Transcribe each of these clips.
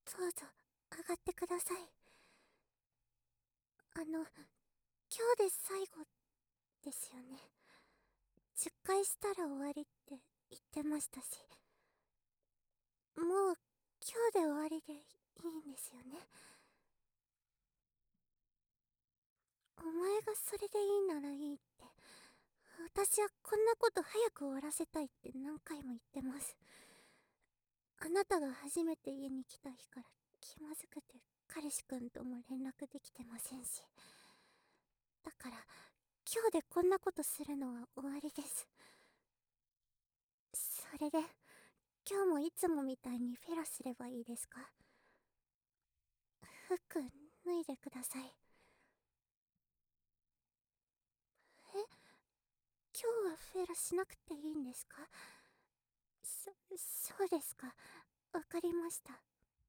どうぞ上がってください。今日で最後ですよね。10回したら終わりって言ってましたし、もう今日で終わりでいいんですよね。お前がそれでいいならいいって。私はこんなこと早く終わらせたいって何回も言ってます。あなたが初めて家に来た日から気まずくて彼氏くんとも連絡できてませんし。だから今日でこんなことするのは終わりです。それで今日もいつもみたいにフェラすればいいですか？服脱いでください。え、今日はフェラしなくていいんですか？そうですか。わかりました。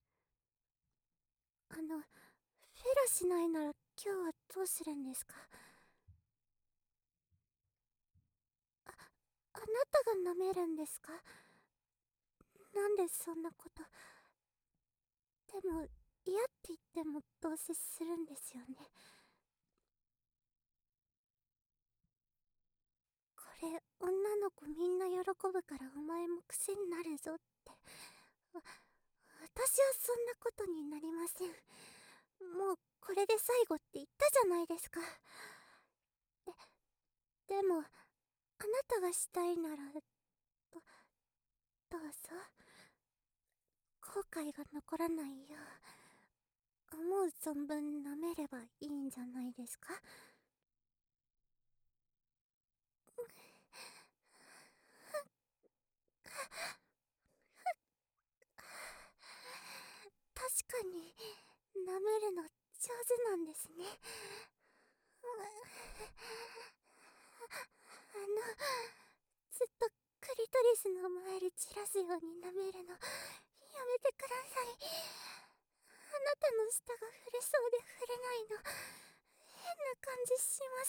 フェラしないなら今日はどうするんですか？あ、あなたが舐めるんですか？なんでそんなこと。でも、嫌って言ってもどうせするんですよね。これ、女の子みんな喜ぶからお前も癖になるぞって。私はそんなことになりません。もうこれで最後って言ったじゃないですか。でも、あなたがしたいなら、どうぞ。後悔が残らないよう、思う存分舐めればいいんじゃないですか。確かに、舐めるの上手なんですね。ずっとクリトリスの前で散らすように舐めるの、やめてください。あなたの舌が触れそうで触れないの、変な感じします。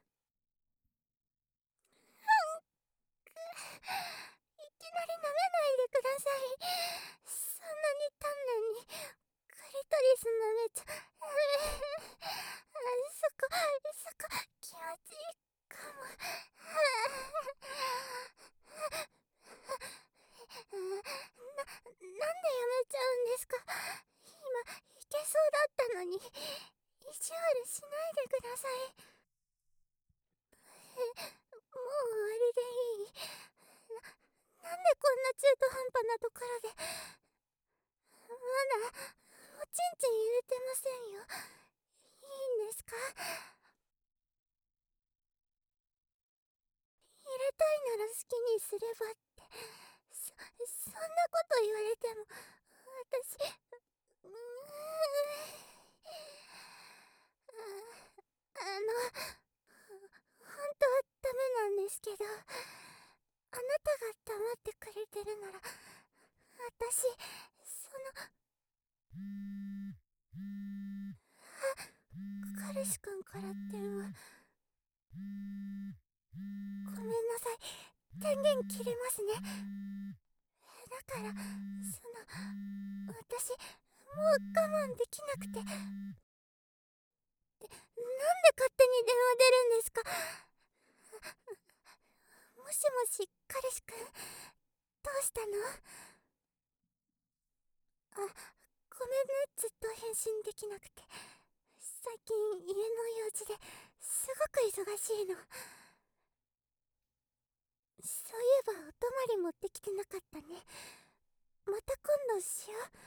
いきなり舐めないでください。そんなに丹念にクリトリス舐めちゃ。そこ気持ちいいかも。なんでやめちゃうんですか？今いけそうだったのに、意地悪しないでください。もう終わりでいい。なんでこんな中途半端なところで。まだおちんちん入れてませんよ。いいんですか？入れたいなら好きにすればって。そんなこと言われても、私、うーん。本当はダメなんですけど、あなたが黙ってくれてるなら、私、彼氏くんから電話。ごめんなさい。電源切れますね。だから、私、もう我慢できなくて。なんで勝手に電話出るんですか？もしもし、彼氏くん、どうしたの？ごめんね、ずっと返信できなくて。最近、家の用事ですごく忙しいの。そういえば、お泊まり持ってきてなかったね。また今度しよう。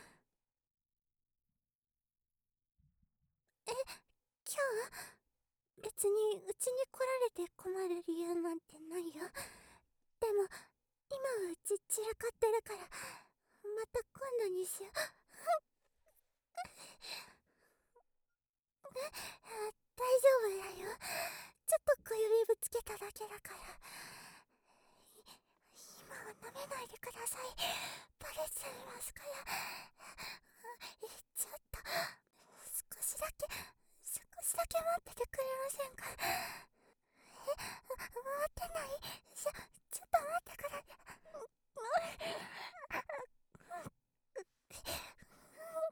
今日別にうちに来られて困る理由なんてないよ。でも、今はうち散らかってるから、また今度にしよう。大丈夫だよ。ちょっと小指ぶつけただけだから。今は舐めないでください。バレちゃいますから。ちょっと、少しだけ待っててくれませんか？待ってない？ちょっと待ってください。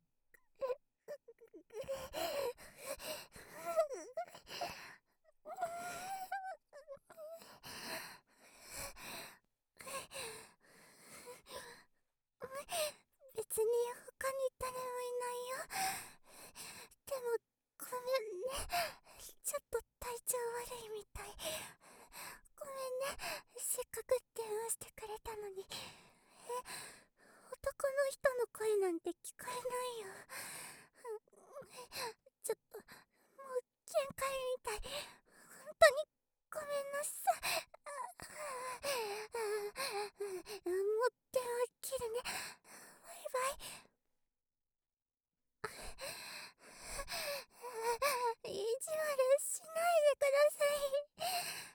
なんて聞こえないよ。ちょっと、もう限界みたい。本当にごめんなさい。もう電話切るね。バイバイ。意地悪しないでください。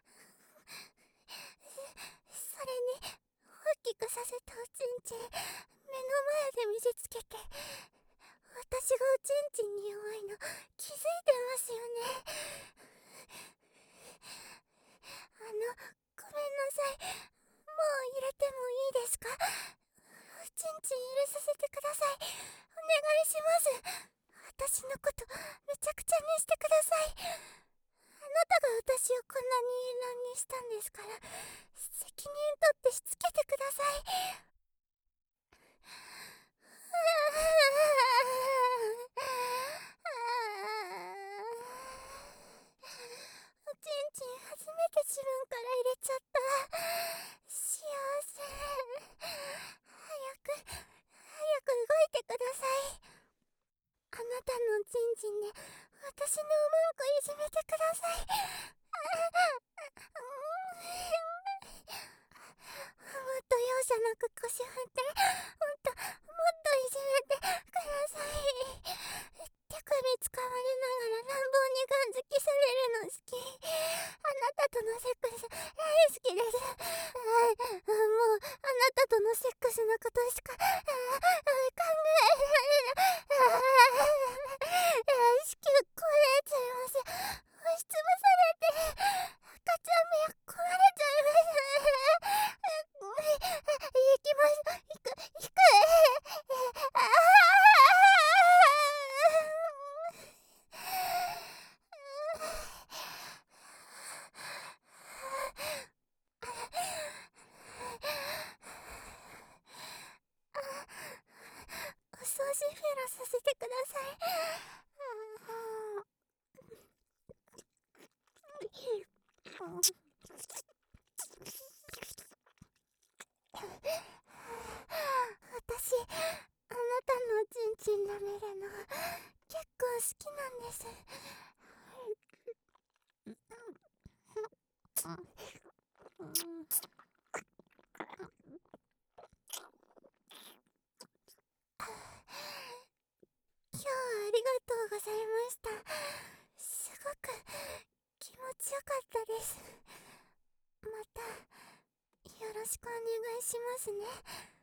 それに、大きくさせたおちんちん、目の前で見せつけて、私がおちんちんに弱いの気づいてますよね。ごめんなさい。もう入れてもいいですか？おちんちん入れさせてください。お願いします。私のことめちゃくちゃにしてください。あなたが私をこんなに乱にしたんですから、責任取ってしつけてください。おちんちん初めて自分から入れちゃった。幸せ。早く動いてください。あなたのおちんちんで私のうんこいじめてください。もっと容赦なく腰振って、もっといじめてください。手首掴まれながら乱暴にガンづきされるの好き。あなたとのセックス大好きです。もうあなたとのセックスのことしか考えられない。子宮壊れちゃいます。押しつぶされて赤ちゃん目壊れちゃいます。行きます。行く。お掃除フェラさせてください。私、あなたのおちんちん舐めるの結構好きなんです。今日はありがとうございました。すごく気持ちよかったです。またよろしくお願いしますね。